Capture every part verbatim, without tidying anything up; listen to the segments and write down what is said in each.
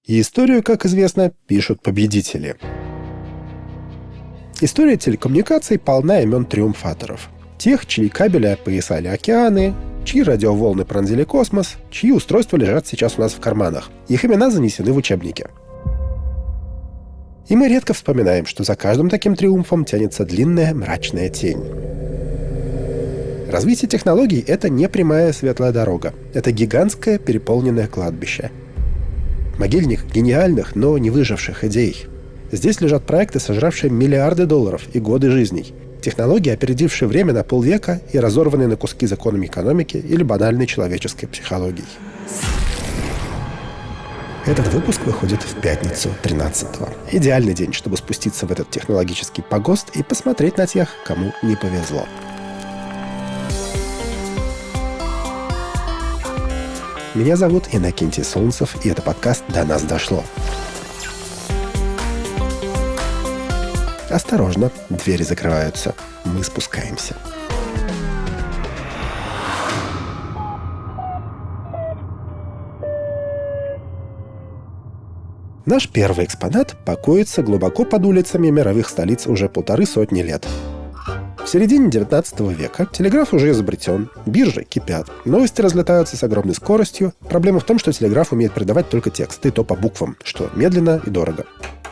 И историю, как известно, пишут победители. История телекоммуникаций полна имен триумфаторов. Тех, чьи кабели опоясали океаны, чьи радиоволны пронзили космос, чьи устройства лежат сейчас у нас в карманах. Их имена занесены в учебники. И мы редко вспоминаем, что за каждым таким триумфом тянется длинная мрачная тень. Развитие технологий — это не прямая светлая дорога. Это гигантское переполненное кладбище. Могильник гениальных, но не выживших идей. Здесь лежат проекты, сожравшие миллиарды долларов и годы жизней. Технологии, опередившие время на полвека и разорванные на куски законами экономики или банальной человеческой психологией. Этот выпуск выходит в пятницу, тринадцатого. Идеальный день, чтобы спуститься в этот технологический погост и посмотреть на тех, кому не повезло. Меня зовут Иннокентий Солнцев, и это подкаст «До нас дошло». Осторожно, двери закрываются. Мы спускаемся. Наш первый экспонат покоится глубоко под улицами мировых столиц уже полторы сотни лет. В середине девятнадцатого века телеграф уже изобретен, биржи кипят, новости разлетаются с огромной скоростью. Проблема в том, что телеграф умеет передавать только текст, и то по буквам, что медленно и дорого.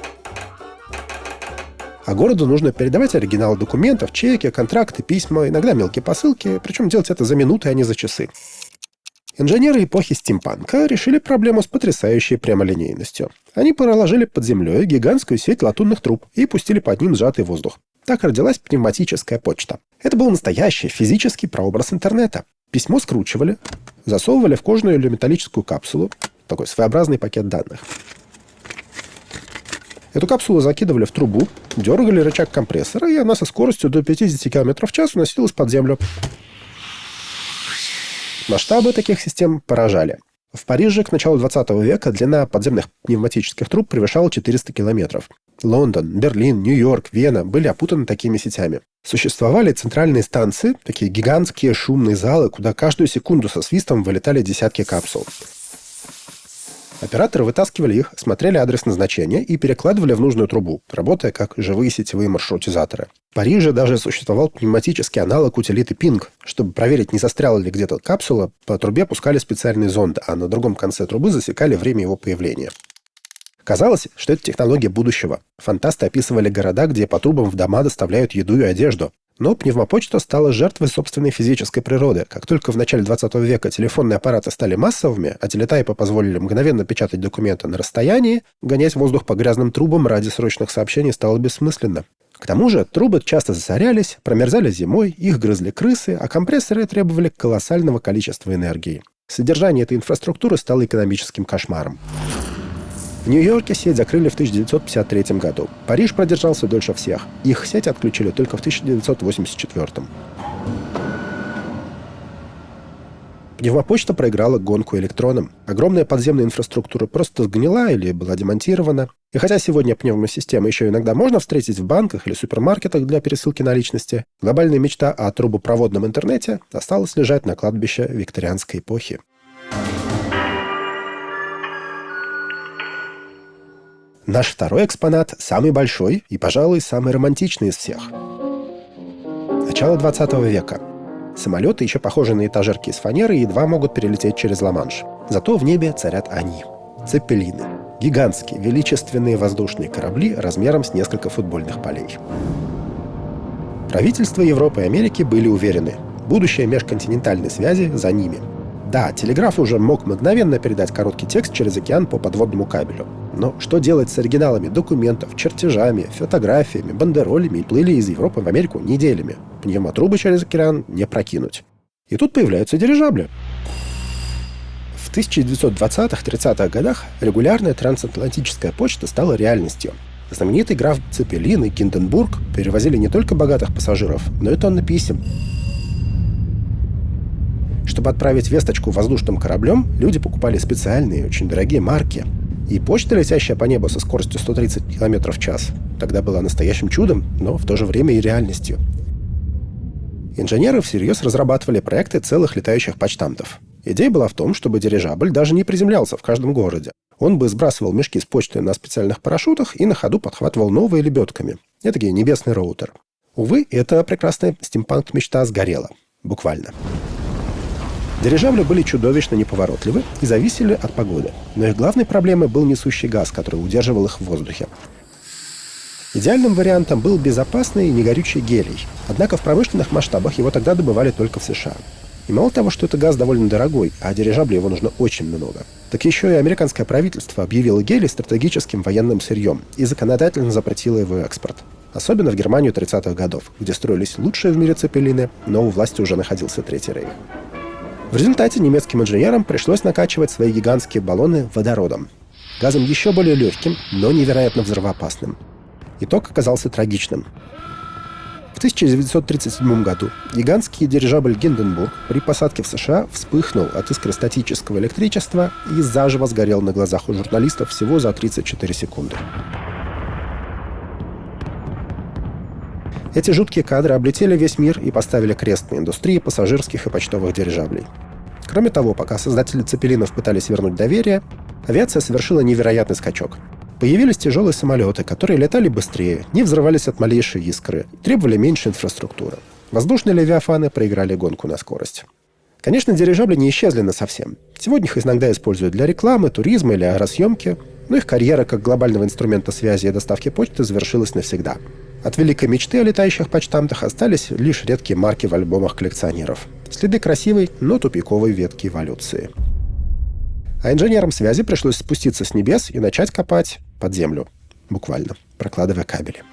А городу нужно передавать оригиналы документов, чеки, контракты, письма, иногда мелкие посылки, причем делать это за минуты, а не за часы. Инженеры эпохи стимпанка решили проблему с потрясающей прямолинейностью. Они проложили под землей гигантскую сеть латунных труб и пустили под ним сжатый воздух. Так родилась пневматическая почта. Это был настоящий физический прообраз интернета. Письмо скручивали, засовывали в кожаную или металлическую капсулу, такой своеобразный пакет данных. Эту капсулу закидывали в трубу, дергали рычаг компрессора, и она со скоростью до пятьдесят километров в час уносилась под землю. Масштабы таких систем поражали. В Париже к началу двадцатого века длина подземных пневматических труб превышала четыреста километров. Лондон, Берлин, Нью-Йорк, Вена были опутаны такими сетями. Существовали центральные станции, такие гигантские шумные залы, куда каждую секунду со свистом вылетали десятки капсул. Операторы вытаскивали их, смотрели адрес назначения и перекладывали в нужную трубу, работая как живые сетевые маршрутизаторы. В Париже даже существовал пневматический аналог утилиты Ping. Чтобы проверить, не застряла ли где-то капсула, по трубе пускали специальный зонд, а на другом конце трубы засекали время его появления. Казалось, что это технология будущего. Фантасты описывали города, где по трубам в дома доставляют еду и одежду. Но пневмопочта стала жертвой собственной физической природы. Как только в начале двадцатого века телефонные аппараты стали массовыми, а телетайпы позволили мгновенно печатать документы на расстоянии, гонять воздух по грязным трубам ради срочных сообщений стало бессмысленно. К тому же трубы часто засорялись, промерзали зимой, их грызли крысы, а компрессоры требовали колоссального количества энергии. Содержание этой инфраструктуры стало экономическим кошмаром. В Нью-Йорке сеть закрыли в тысяча девятьсот пятьдесят третьем году. Париж продержался дольше всех. Их сеть отключили только в тысяча девятьсот восемьдесят четвёртом. Пневмопочта проиграла гонку электронам. Огромная подземная инфраструктура просто сгнила или была демонтирована. И хотя сегодня пневмосистемы еще иногда можно встретить в банках или супермаркетах для пересылки наличности, глобальная мечта о трубопроводном интернете осталась лежать на кладбище викторианской эпохи. Наш второй экспонат самый большой и, пожалуй, самый романтичный из всех. Начало двадцатого века. Самолеты, еще похожие на этажерки из фанеры, едва могут перелететь через Ла-Манш. Зато в небе царят они – цеппелины. Гигантские, величественные воздушные корабли размером с несколько футбольных полей. Правительства Европы и Америки были уверены – будущее межконтинентальной связи за ними. Да, телеграф уже мог мгновенно передать короткий текст через океан по подводному кабелю. Но что делать с оригиналами документов, чертежами, фотографиями, бандеролями и плыли из Европы в Америку неделями? Пневмотрубы через океан не прокинуть. И тут появляются дирижабли. В тысяча девятьсот двадцатых-тридцатых годах регулярная трансатлантическая почта стала реальностью. Знаменитый граф Цеппелин и Гинденбург перевозили не только богатых пассажиров, но и тонны писем. Чтобы отправить весточку воздушным кораблем, люди покупали специальные, очень дорогие марки. И почта, летящая по небу со скоростью сто тридцать километров в час, тогда была настоящим чудом, но в то же время и реальностью. Инженеры всерьез разрабатывали проекты целых летающих почтамтов. Идея была в том, чтобы дирижабль даже не приземлялся в каждом городе. Он бы сбрасывал мешки с почтой на специальных парашютах и на ходу подхватывал новые лебедками. Этакий небесный роутер. Увы, эта прекрасная стимпанк-мечта сгорела. Буквально. Дирижабли были чудовищно неповоротливы и зависели от погоды. Но их главной проблемой был несущий газ, который удерживал их в воздухе. Идеальным вариантом был безопасный и негорючий гелий. Однако в промышленных масштабах его тогда добывали только в США. И мало того, что это газ довольно дорогой, а дирижаблей его нужно очень много, так еще и американское правительство объявило гелий стратегическим военным сырьем и законодательно запретило его экспорт. Особенно в Германию тридцатых годов, где строились лучшие в мире цепелины, но у власти уже находился Третий рейх. В результате немецким инженерам пришлось накачивать свои гигантские баллоны водородом. Газом еще более легким, но невероятно взрывоопасным. Итог оказался трагичным. В тысяча девятьсот тридцать седьмом году гигантский дирижабль «Гинденбург» при посадке в США вспыхнул от искростатического электричества и заживо сгорел на глазах у журналистов всего за тридцать четыре секунды. Эти жуткие кадры облетели весь мир и поставили крест на индустрии пассажирских и почтовых дирижаблей. Кроме того, пока создатели цепелинов пытались вернуть доверие, авиация совершила невероятный скачок. Появились тяжелые самолеты, которые летали быстрее, не взрывались от малейшей искры, требовали меньше инфраструктуры. Воздушные левиафаны проиграли гонку на скорость. Конечно, дирижабли не исчезли насовсем. Сегодня их иногда используют для рекламы, туризма или аэросъемки, но их карьера как глобального инструмента связи и доставки почты завершилась навсегда. От великой мечты о летающих почтамтах остались лишь редкие марки в альбомах коллекционеров. Следы красивой, но тупиковой ветки эволюции. А инженерам связи пришлось спуститься с небес и начать копать под землю. Буквально, прокладывая кабели.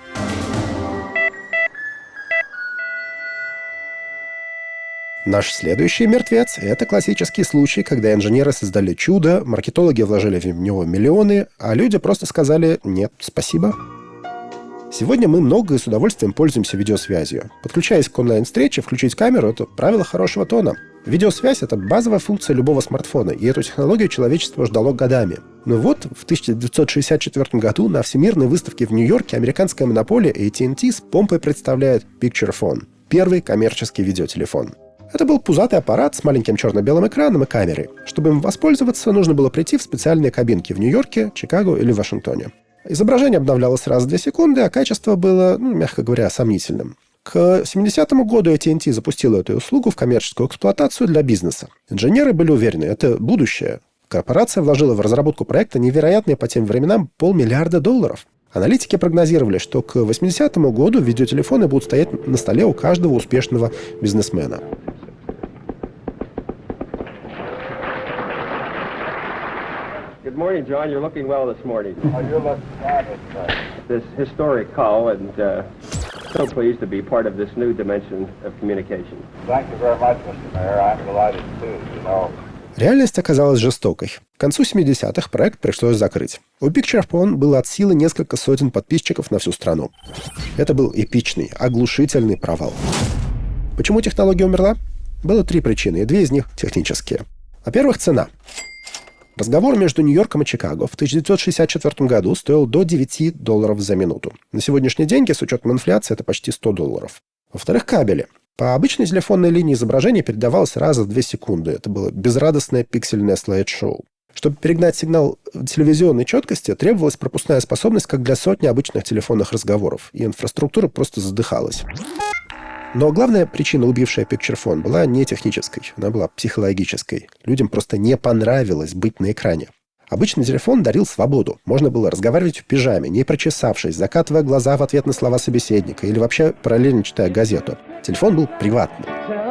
Наш следующий мертвец – это классический случай, когда инженеры создали чудо, маркетологи вложили в него миллионы, а люди просто сказали «нет, спасибо». Сегодня мы много и с удовольствием пользуемся видеосвязью. Подключаясь к онлайн-встрече, включить камеру – это правило хорошего тона. Видеосвязь – это базовая функция любого смартфона, и эту технологию человечество ждало годами. Но вот в тысяча девятьсот шестьдесят четвёртом году на Всемирной выставке в Нью-Йорке американская монополия эй ти энд ти с помпой представляет Picture Phone – первый коммерческий видеотелефон. Это был пузатый аппарат с маленьким черно-белым экраном и камерой. Чтобы им воспользоваться, нужно было прийти в специальные кабинки в Нью-Йорке, Чикаго или Вашингтоне. Изображение обновлялось раз в две секунды, а качество было, ну, мягко говоря, сомнительным. К семидесятому году эй ти энд ти запустила эту услугу в коммерческую эксплуатацию для бизнеса. Инженеры были уверены, это будущее. Корпорация вложила в разработку проекта невероятные по тем временам полмиллиарда долларов. Аналитики прогнозировали, что к восьмидесятому году видеотелефоны будут стоять на столе у каждого успешного бизнесмена. Good morning, John. You're looking well this morning. Oh, you're looking fabulous, sir. This historic call, and uh, so pleased to be part of this new dimension of communication. Thank you very much, Mister Mayor. I'm delighted too, you know. Реальность оказалась жестокой. К концу семидесятых проект пришлось закрыть. У Picture Phone было от силы несколько сотен подписчиков на всю страну. Это был эпичный, оглушительный провал. Почему технология умерла? Было три причины, и две из них технические. Во-первых, цена. Разговор между Нью-Йорком и Чикаго в тысяча девятьсот шестьдесят четвёртом году стоил до девяти долларов за минуту. На сегодняшние деньги, с учетом инфляции, это почти сто долларов. Во-вторых, кабели. По обычной телефонной линии изображение передавалось раз в две секунды. Это было безрадостное пиксельное слайд-шоу. Чтобы перегнать сигнал телевизионной четкости, требовалась пропускная способность как для сотни обычных телефонных разговоров, и инфраструктура просто задыхалась. Но главная причина, убившая Picture Phone, была не технической, она была психологической. Людям просто не понравилось быть на экране. Обычный телефон дарил свободу. Можно было разговаривать в пижаме, не причесавшись, закатывая глаза в ответ на слова собеседника или вообще параллельно читая газету. Телефон был приватным.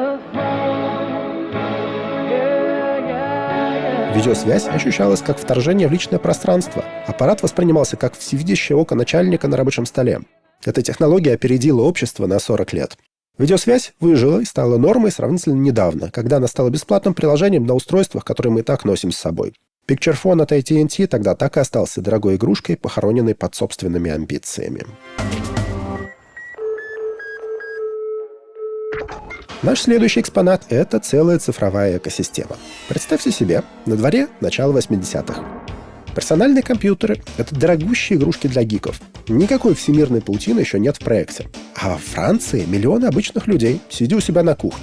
Видеосвязь ощущалась как вторжение в личное пространство. Аппарат воспринимался как всевидящее око начальника на рабочем столе. Эта технология опередила общество на сорок лет. Видеосвязь выжила и стала нормой сравнительно недавно, когда она стала бесплатным приложением на устройствах, которые мы и так носим с собой. Picture Phone от эй ти энд ти тогда так и остался дорогой игрушкой, похороненной под собственными амбициями. Наш следующий экспонат – это целая цифровая экосистема. Представьте себе, на дворе начало восьмидесятых. Персональные компьютеры – это дорогущие игрушки для гиков. Никакой всемирной паутины еще нет в проекте. А во Франции миллионы обычных людей, сидя у себя на кухнях,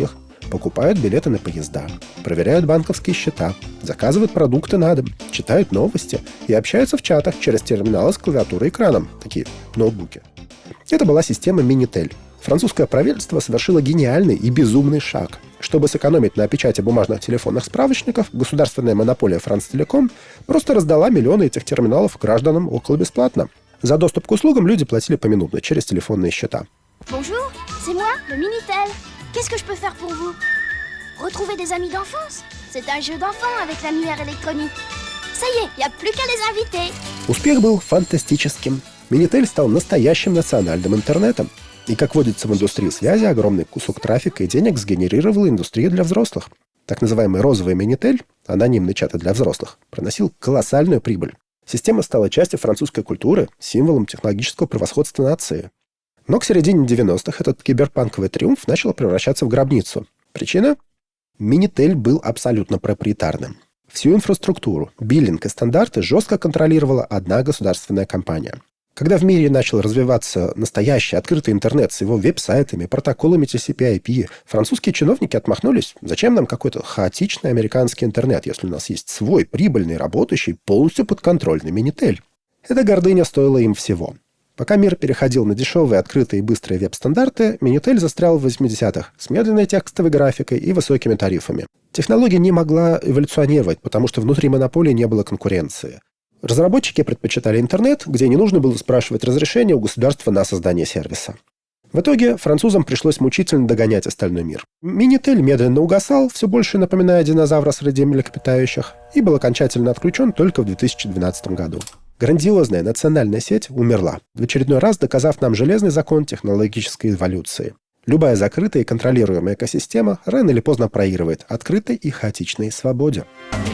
покупают билеты на поезда, проверяют банковские счета, заказывают продукты на дом, читают новости и общаются в чатах через терминалы с клавиатурой и экраном, такие ноутбуки. Это была система Minitel. Французское правительство совершило гениальный и безумный шаг. Чтобы сэкономить на печати бумажных телефонных справочников, государственная монополия Францтелеком просто раздала миллионы этих терминалов гражданам около бесплатно. За доступ к услугам люди платили поминутно через телефонные счета. Bonjour, c'est moi, le Minitel. Qu'est-ce que je peux faire pour vous? Retrouver des amis d'enfance? C'est un jeu d'enfant avec la lumière électronique. Ça y est, il n'y a plus qu'à les inviter. Успех был фантастическим. Minitel стал настоящим национальным интернетом. И, как водится в индустрии связи, огромный кусок трафика и денег сгенерировала индустрия для взрослых. Так называемый розовый Minitel, анонимный чат для взрослых, приносил колоссальную прибыль. Система стала частью французской культуры, символом технологического превосходства нации. Но к середине девяностых этот киберпанковый триумф начал превращаться в гробницу. Причина? Minitel был абсолютно проприетарным. Всю инфраструктуру, биллинг и стандарты жестко контролировала одна государственная компания. Когда в мире начал развиваться настоящий открытый интернет с его веб-сайтами, протоколами ти си пи ай пи, французские чиновники отмахнулись. Зачем нам какой-то хаотичный американский интернет, если у нас есть свой, прибыльный, работающий, полностью подконтрольный Minitel? Эта гордыня стоила им всего. Пока мир переходил на дешевые, открытые и быстрые веб-стандарты, Minitel застрял в восьмидесятых с медленной текстовой графикой и высокими тарифами. Технология не могла эволюционировать, потому что внутри монополии не было конкуренции. Разработчики предпочитали интернет, где не нужно было спрашивать разрешения у государства на создание сервиса. В итоге французам пришлось мучительно догонять остальной мир. Minitel медленно угасал, все больше напоминая динозавра среди млекопитающих, и был окончательно отключен только в две тысячи двенадцатом году. Грандиозная национальная сеть умерла, в очередной раз доказав нам железный закон технологической эволюции. Любая закрытая и контролируемая экосистема рано или поздно проигрывает открытой и хаотичной свободе.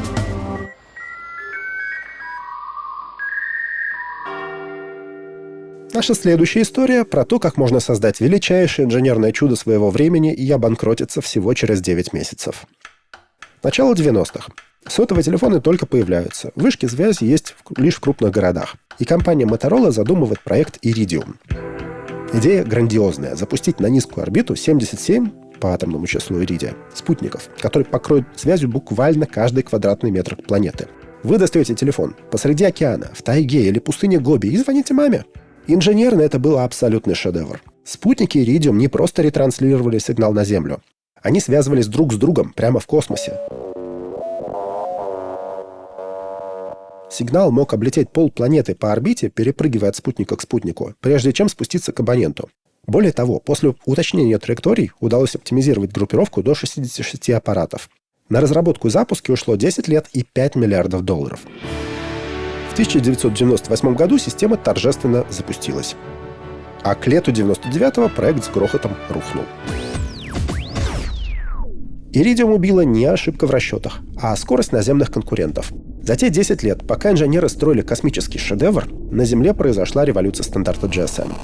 Наша следующая история про то, как можно создать величайшее инженерное чудо своего времени и обанкротиться всего через девять месяцев. Начало девяностых. Сотовые телефоны только появляются. Вышки связи есть лишь в крупных городах. И компания Motorola задумывает проект Iridium. Идея грандиозная – запустить на низкую орбиту семьдесят семь, по атомному числу Иридия, спутников, которые покроют связью буквально каждый квадратный метр планеты. Вы достаете телефон посреди океана, в тайге или пустыне Гоби и звоните маме. Инженерно это был абсолютный шедевр. Спутники Iridium не просто ретранслировали сигнал на Землю. Они связывались друг с другом прямо в космосе. Сигнал мог облететь полпланеты по орбите, перепрыгивая от спутника к спутнику, прежде чем спуститься к абоненту. Более того, после уточнения траекторий удалось оптимизировать группировку до шестидесяти шести аппаратов. На разработку и запуски ушло десять лет и пять миллиардов долларов. В тысяча девятьсот девяносто восьмом году система торжественно запустилась. А к лету девяносто девятого проект с грохотом рухнул. Iridium убила не ошибка в расчетах, а скорость наземных конкурентов. За те десять лет, пока инженеры строили космический шедевр, на Земле произошла революция стандарта джи эс эм.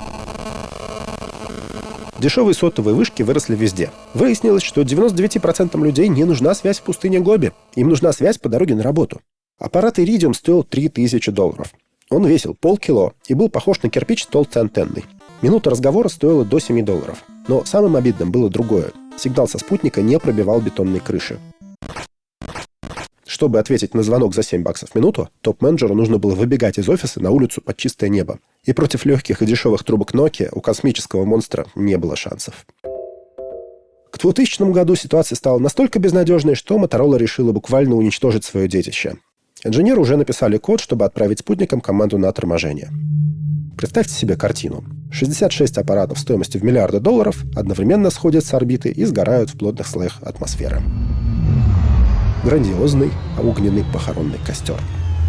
Дешевые сотовые вышки выросли везде. Выяснилось, что девяносто девять процентов людей не нужна связь в пустыне Гоби. Им нужна связь по дороге на работу. Аппарат Iridium стоил три тысячи долларов. Он весил полкило и был похож на кирпич с толстой антенной. Минута разговора стоила до семи долларов. Но самым обидным было другое. Сигнал со спутника не пробивал бетонной крыши. Чтобы ответить на звонок за семь баксов в минуту, топ-менеджеру нужно было выбегать из офиса на улицу под чистое небо. И против легких и дешевых трубок Nokia у космического монстра не было шансов. К двухтысячному году ситуация стала настолько безнадежной, что Motorola решила буквально уничтожить свое детище. Инженеры уже написали код, чтобы отправить спутникам команду на торможение. Представьте себе картину. шестьдесят шесть аппаратов стоимостью в миллиарды долларов одновременно сходят с орбиты и сгорают в плотных слоях атмосферы. Грандиозный, огненный похоронный костер.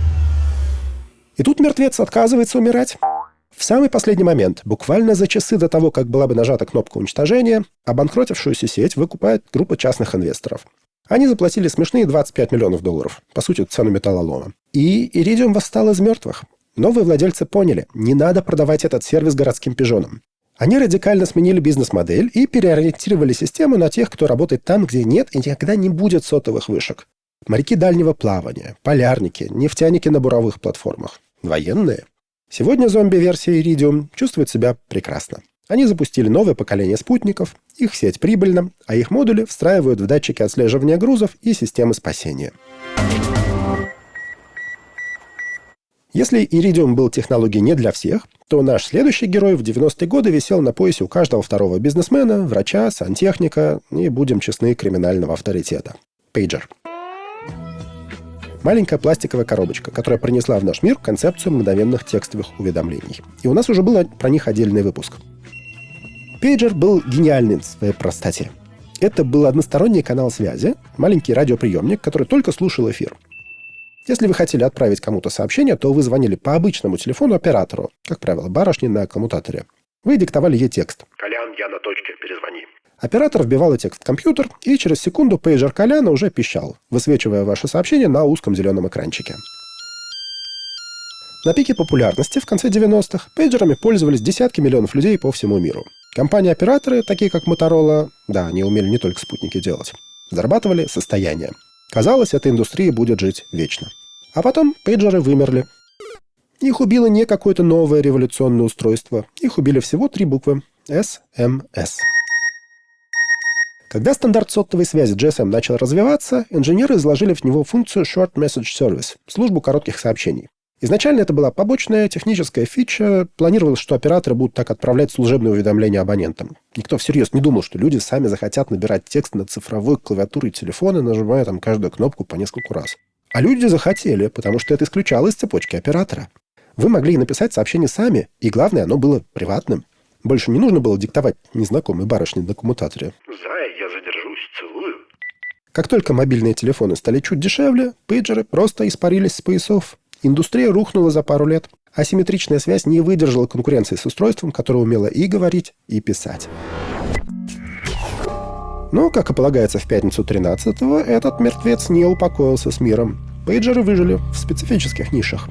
И тут мертвец отказывается умирать. В самый последний момент, буквально за часы до того, как была бы нажата кнопка уничтожения, обанкротившуюся сеть выкупает группа частных инвесторов. Они заплатили смешные двадцать пять миллионов долларов, по сути, цену металлолома. И Iridium восстал из мертвых. Новые владельцы поняли, не надо продавать этот сервис городским пижонам. Они радикально сменили бизнес-модель и переориентировали систему на тех, кто работает там, где нет и никогда не будет сотовых вышек. Моряки дальнего плавания, полярники, нефтяники на буровых платформах, военные. Сегодня зомби-версия Iridium чувствует себя прекрасно. Они запустили новое поколение спутников, их сеть прибыльна, а их модули встраивают в датчики отслеживания грузов и системы спасения. Если Iridium был технологией не для всех, то наш следующий герой в девяностые годы висел на поясе у каждого второго бизнесмена, врача, сантехника и, будем честны, криминального авторитета. Пейджер. Маленькая пластиковая коробочка, которая принесла в наш мир концепцию мгновенных текстовых уведомлений. И у нас уже был про них отдельный выпуск. Пейджер был гениальным в своей простоте. Это был односторонний канал связи, маленький радиоприемник, который только слушал эфир. Если вы хотели отправить кому-то сообщение, то вы звонили по обычному телефону оператору, как правило, барышне на коммутаторе. Вы диктовали ей текст. «Колян, я на точке, перезвони». Оператор вбивал текст в компьютер, и через секунду пейджер Коляна уже пищал, высвечивая ваше сообщение на узком зеленом экранчике. На пике популярности в конце девяностых пейджерами пользовались десятки миллионов людей по всему миру. Компании-операторы, такие как Motorola, да, они умели не только спутники делать, зарабатывали состояние. Казалось, эта индустрия будет жить вечно. А потом пейджеры вымерли. Их убило не какое-то новое революционное устройство. Их убили всего три буквы – эс эм эс. Когда стандарт сотовой связи джи эс эм начал развиваться, инженеры заложили в него функцию Short Message Service – службу коротких сообщений. Изначально это была побочная техническая фича. Планировалось, что операторы будут так отправлять служебные уведомления абонентам. Никто всерьез не думал, что люди сами захотят набирать текст на цифровой клавиатуре телефона, нажимая там каждую кнопку по нескольку раз. А люди захотели, потому что это исключало из цепочки оператора. Вы могли написать сообщение сами, и главное, оно было приватным. Больше не нужно было диктовать незнакомой барышне на коммутаторе. «Зая, я задержусь, целую». Как только мобильные телефоны стали чуть дешевле, пейджеры просто испарились с поясов. Индустрия рухнула за пару лет. Асимметричная связь не выдержала конкуренции с устройством, которое умело и говорить, и писать. Но, как и полагается в пятницу тринадцатого, этот мертвец не упокоился с миром. Пейджеры выжили в специфических нишах.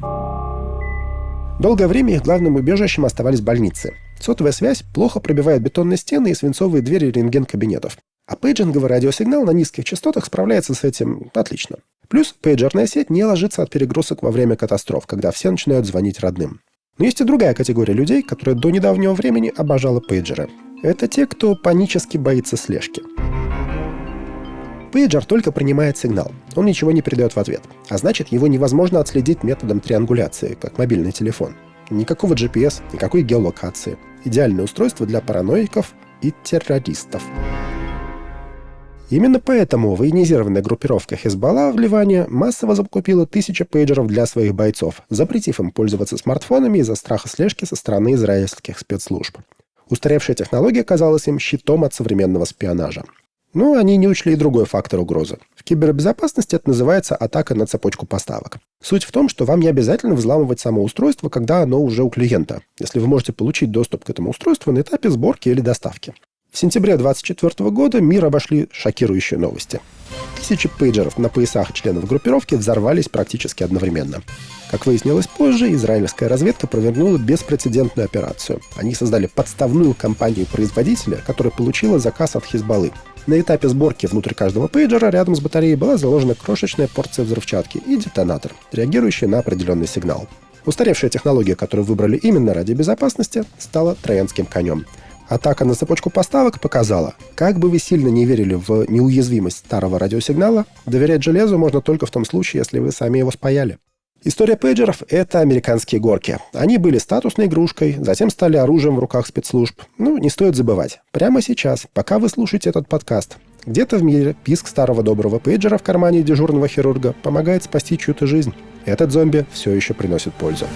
Долгое время их главным убежищем оставались больницы. Сотовая связь плохо пробивает бетонные стены и свинцовые двери рентген-кабинетов. А пейджинговый радиосигнал на низких частотах справляется с этим отлично. Плюс пейджерная сеть не ложится от перегрузок во время катастроф, когда все начинают звонить родным. Но есть и другая категория людей, которая до недавнего времени обожала пейджеры. Это те, кто панически боится слежки. Пейджер только принимает сигнал. Он ничего не передает в ответ. А значит, его невозможно отследить методом триангуляции, как мобильный телефон. Никакого джи пи эс, никакой геолокации. Идеальное устройство для параноиков и террористов. Именно поэтому военизированная группировка Хезболла в Ливане массово закупила тысячи пейджеров для своих бойцов, запретив им пользоваться смартфонами из-за страха слежки со стороны израильских спецслужб. Устаревшая технология казалась им щитом от современного шпионажа. Но они не учли и другой фактор угрозы. В кибербезопасности это называется атака на цепочку поставок. Суть в том, что вам не обязательно взламывать само устройство, когда оно уже у клиента, если вы можете получить доступ к этому устройству на этапе сборки или доставки. В сентябре две тысячи двадцать четвёртого года мир обошли шокирующие новости. Тысячи пейджеров на поясах членов группировки взорвались практически одновременно. Как выяснилось позже, израильская разведка провернула беспрецедентную операцию. Они создали подставную компанию-производителя, которая получила заказ от Хизбаллы. На этапе сборки внутрь каждого пейджера рядом с батареей была заложена крошечная порция взрывчатки и детонатор, реагирующий на определенный сигнал. Устаревшая технология, которую выбрали именно ради безопасности, стала троянским конем. Атака на цепочку поставок показала, как бы вы сильно не верили в неуязвимость старого радиосигнала, доверять железу можно только в том случае, если вы сами его спаяли. История пейджеров – это американские горки. Они были статусной игрушкой, затем стали оружием в руках спецслужб. Ну, не стоит забывать. Прямо сейчас, пока вы слушаете этот подкаст, где-то в мире писк старого доброго пейджера в кармане дежурного хирурга помогает спасти чью-то жизнь. Этот зомби все еще приносит пользу.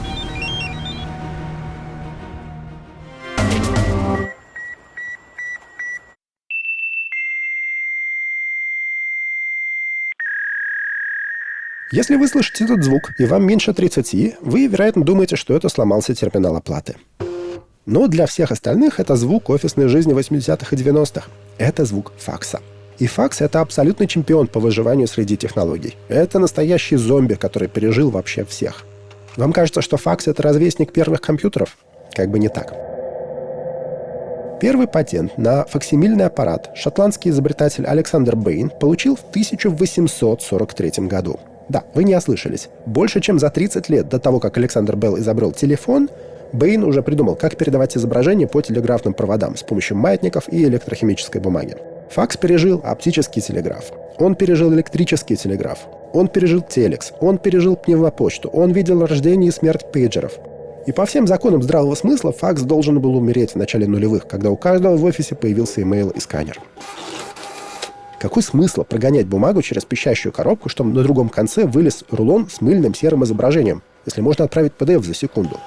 Если вы слышите этот звук, и вам меньше тридцати, вы, вероятно, думаете, что это сломался терминал оплаты. Но для всех остальных это звук офисной жизни восьмидесятых и девяностых. Это звук факса. И факс — это абсолютный чемпион по выживанию среди технологий. Это настоящий зомби, который пережил вообще всех. Вам кажется, что факс — это ровесник первых компьютеров? Как бы не так. Первый патент на факсимильный аппарат шотландский изобретатель Александр Бэйн получил в тысяча восемьсот сорок третьем году. Да, вы не ослышались. Больше чем за тридцать лет до того, как Александр Белл изобрел телефон, Бэйн уже придумал, как передавать изображения по телеграфным проводам с помощью маятников и электрохимической бумаги. Факс пережил оптический телеграф. Он пережил электрический телеграф. Он пережил телекс. Он пережил пневмопочту. Он видел рождение и смерть пейджеров. И по всем законам здравого смысла факс должен был умереть в начале нулевых, когда у каждого в офисе появился имейл и сканер. Какой смысл прогонять бумагу через пищащую коробку, чтобы на другом конце вылез рулон с мыльным серым изображением, если можно отправить пи ди эф за секунду?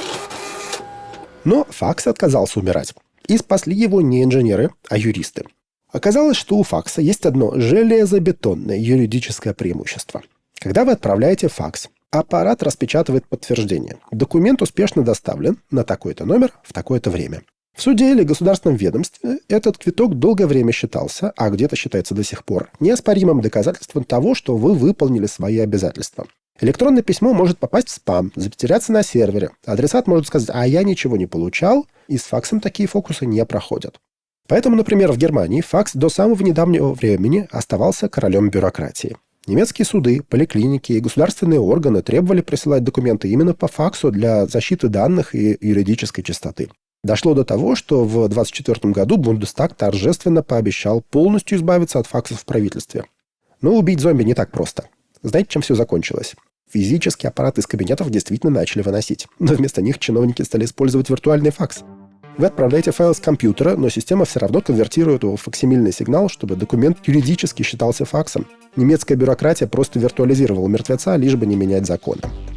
Но факс отказался умирать. И спасли его не инженеры, а юристы. Оказалось, что у факса есть одно железобетонное юридическое преимущество. Когда вы отправляете факс, аппарат распечатывает подтверждение. Документ успешно доставлен на такой-то номер в такое-то время. В суде или государственном ведомстве этот квиток долгое время считался, а где-то считается до сих пор, неоспоримым доказательством того, что вы выполнили свои обязательства. Электронное письмо может попасть в спам, затеряться на сервере. Адресат может сказать: «А я ничего не получал», и с факсом такие фокусы не проходят. Поэтому, например, в Германии факс до самого недавнего времени оставался королем бюрократии. Немецкие суды, поликлиники и государственные органы требовали присылать документы именно по факсу для защиты данных и юридической чистоты. Дошло до того, что в двадцать четвёртом году Бундестаг торжественно пообещал полностью избавиться от факсов в правительстве. Но убить зомби не так просто. Знаете, чем все закончилось? Физические аппараты из кабинетов действительно начали выносить. Но вместо них чиновники стали использовать виртуальный факс. Вы отправляете файл с компьютера, но система все равно конвертирует его в факсимильный сигнал, чтобы документ юридически считался факсом. Немецкая бюрократия просто виртуализировала мертвеца, лишь бы не менять законы.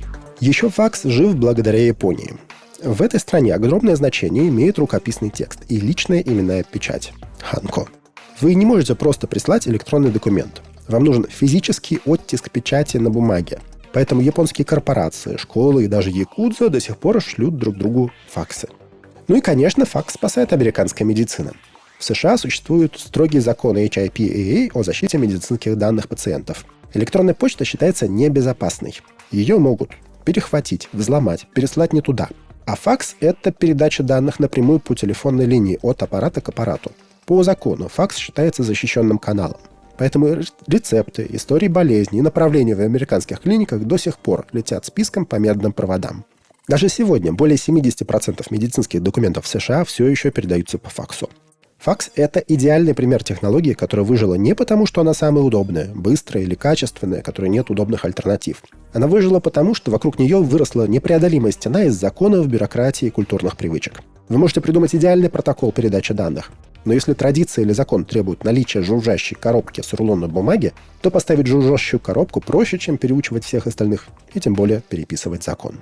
Еще факс жив благодаря Японии. В этой стране огромное значение имеет рукописный текст и личная именная печать – ханко. Вы не можете просто прислать электронный документ. Вам нужен физический оттиск печати на бумаге. Поэтому японские корпорации, школы и даже якудза до сих пор шлют друг другу факсы. Ну и, конечно, факс спасает американская медицина. В США существуют строгие законы эйч ай пи эй эй о защите медицинских данных пациентов. Электронная почта считается небезопасной. Ее могут перехватить, взломать, переслать не туда. А факс – это передача данных напрямую по телефонной линии от аппарата к аппарату. По закону факс считается защищенным каналом. Поэтому рецепты, истории болезней и направления в американских клиниках до сих пор летят списком по медным проводам. Даже сегодня более семьдесят процентов медицинских документов в США все еще передаются по факсу. Факс – это идеальный пример технологии, которая выжила не потому, что она самая удобная, быстрая или качественная, которой нет удобных альтернатив. Она выжила потому, что вокруг нее выросла непреодолимая стена из законов, бюрократии и культурных привычек. Вы можете придумать идеальный протокол передачи данных. Но если традиция или закон требует наличия жужжащей коробки с рулоном бумаги, то поставить жужжащую коробку проще, чем переучивать всех остальных, и тем более переписывать закон.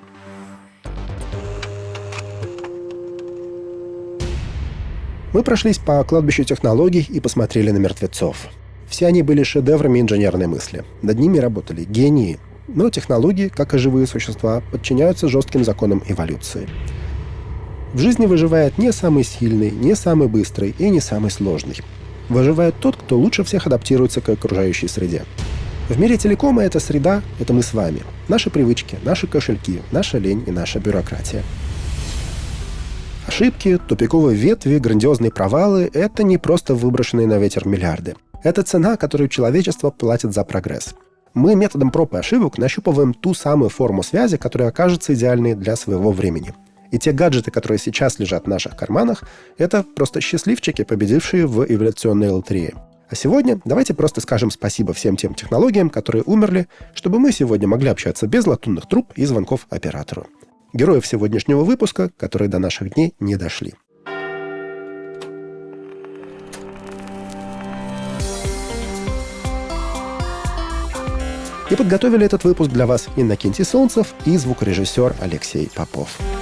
Мы прошлись по кладбищу технологий и посмотрели на мертвецов. Все они были шедеврами инженерной мысли. Над ними работали гении. Но технологии, как и живые существа, подчиняются жестким законам эволюции. В жизни выживает не самый сильный, не самый быстрый и не самый сложный. Выживает тот, кто лучше всех адаптируется к окружающей среде. В мире телекома эта среда – это мы с вами. Наши привычки, наши кошельки, наша лень и наша бюрократия. Ошибки, тупиковые ветви, грандиозные провалы – это не просто выброшенные на ветер миллиарды. Это цена, которую человечество платит за прогресс. Мы методом проб и ошибок нащупываем ту самую форму связи, которая окажется идеальной для своего времени. И те гаджеты, которые сейчас лежат в наших карманах, это просто счастливчики, победившие в эволюционной лотерее. А сегодня давайте просто скажем спасибо всем тем технологиям, которые умерли, чтобы мы сегодня могли общаться без латунных труб и звонков оператору. Героев сегодняшнего выпуска, которые до наших дней не дошли. И подготовили этот выпуск для вас Иннокентий Солнцев и звукорежиссер Алексей Попов.